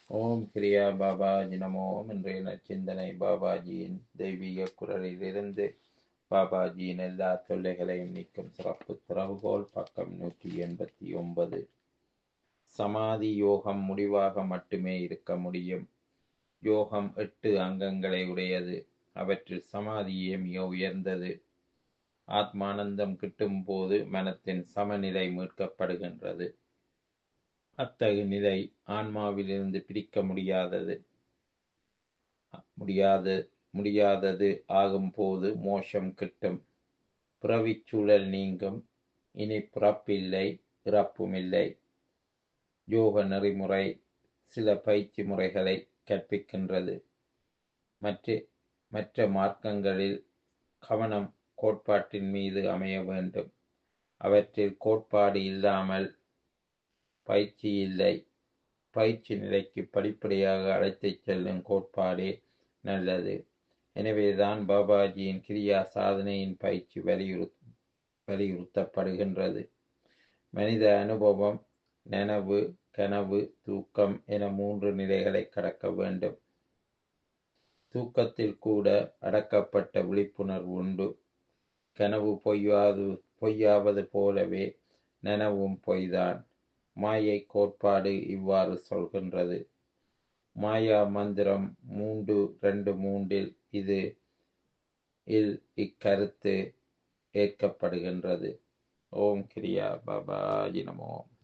ஓம் கிரியா பாபாஜி நமோ. இன்றைய நற்சிந்தனை பாபாஜியின் தெய்வீக குரலிலிருந்து. பாபாஜியின் எல்லா தொல்லைகளையும் நீக்கும் சிறப்பு திறவுகோல். பக்கம் 189. சமாதி யோகம் முடிவாக மட்டுமே இருக்க முடியும். யோகம் 8 அங்கங்களை உடையது. அவற்றில் சமாதியே மிக உயர்ந்தது. ஆத்மானந்தம் கிட்டும் போது மனத்தின் சமநிலை மீட்கப்படுகின்றது. அத்தகு நிலை ஆன்மாவிலிருந்து பிரிக்க முடியாதது ஆகும் போது மோட்சம் கிட்டும். பிறவிச் சூழல் நீங்கும். இனி பிறப்பில்லை, இறப்புமில்லை. யோக நெறிமுறை சில பயிற்சி முறைகளை கற்பிக்கின்றது. மற்ற மார்க்கங்களில் கவனம் கோட்பாட்டின் மீது அமைய வேண்டும். அவற்றில் கோட்பாடு இல்லாமல் பயிற்சி இல்லை. பயிற்சி நிலைக்கு படிப்படியாக அழைத்துச் செல்லும் கோட்பாடே நல்லது. எனவேதான் பாபாஜியின் கிரியா சாதனையின் பயிற்சி வலியுறுத்தப்படுகின்றது. மனித அனுபவம் நனவு, கனவு, தூக்கம் என 3 நிலைகளை கடக்க வேண்டும். தூக்கத்தில் கூட அடக்கப்பட்ட விழிப்புணர்வு உண்டு. கனவு பொய்யாவது போலவே நனவும் பொய்தான். மாயை கோட்பாடு இவ்வாறு சொல்கின்றது. மாயா மந்திரம் 3.2.3 இக்கருத்து ஏற்கப்படுகின்றது. ஓம் கிரியா பாபாஜி நமோ.